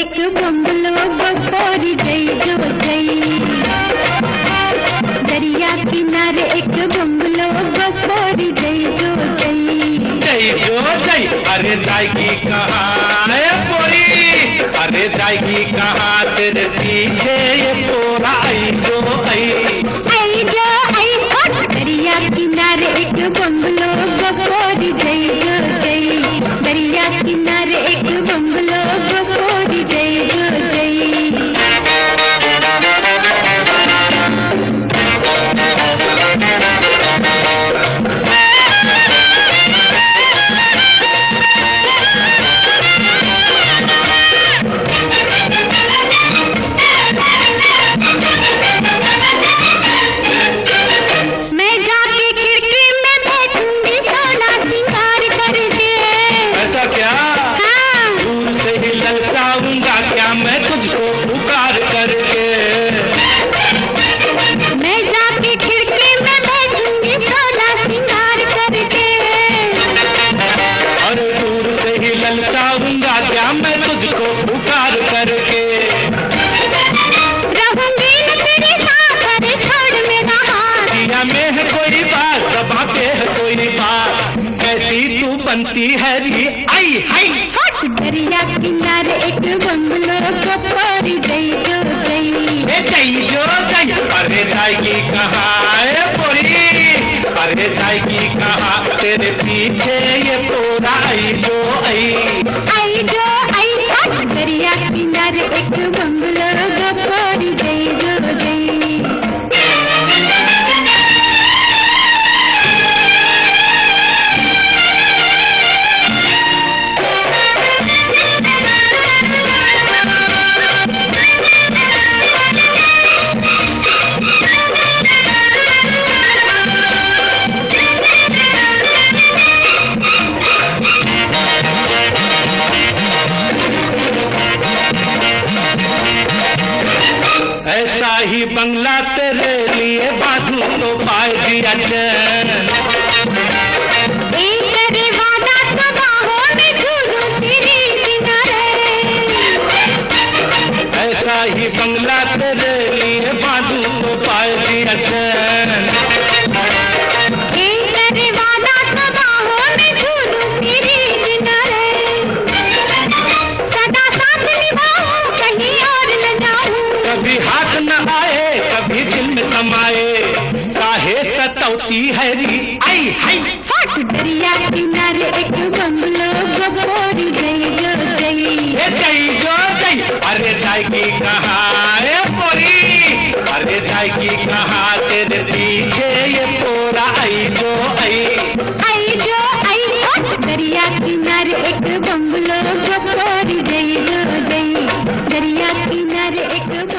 एक बंगलो गोरी जई जो जई। दरिया किनारे एक बंगलो गोरी जई जो जई। जई जो जई अरे जाएगी कहाँ है पोरी, अरे जाएगी कहाँ तेरे पीछे ये पोरा आई जो आई। आई जो आई दरिया किनारे एक बंगलो गोरी जई जो जई। दरिया किनारे एक बंगलो गोरी जई जो जई। मैं तुझको पुकार करके मैं जाके खिड़की में बैठूंगी सोलह सिंगार करके। और दूर से ही ललचाऊंगा क्या मैं तुझको पुकार करके। रहूंगी न तेरी साथ अरे छोड़ मेरा हाथ। दिया में है कोई बात जबां पे है कोई बात, कैसी तू बनती है री आई हाई। दरिया किनारे एक बंगलो गोरी जई जो जई। जई जो जई अरे जाएगी कहाँ है पोरी, अरे जाएगी कहाँ तेरे पीछे ये पोरा आई जो आई। आई जो आई दरिया किनारे एक बंगलो गोरी जई जो जई। ऐसा ही बंगला तेरे लिए बांधू तो पाए दिया चैन। एक करे वादा तो बाहों में झूलूं तेरे किनारे। ऐसा ही बंगला तेरे लिए बांधू तो पाए दिया चैन। एक करे वादा तो बाहों में झूलूं तेरे किनारे। सदा साथ निभाऊं कहीं और न जाऊं। कभी हाथ न आए कभी दिल में समाए, काहे सतौती है री आई हाई। दरिया किनारे एक बंगलो गोरी जई जो जई। जई जो जई अरे जाएगी कहाँ है पोरी, अरे जाएगी कहाँ तेरे पीछे ये पोरा आई जो आई। आई जो आई दरिया किनारे एक बंगलो गोरी जई जो जई। दरिया किनारे एक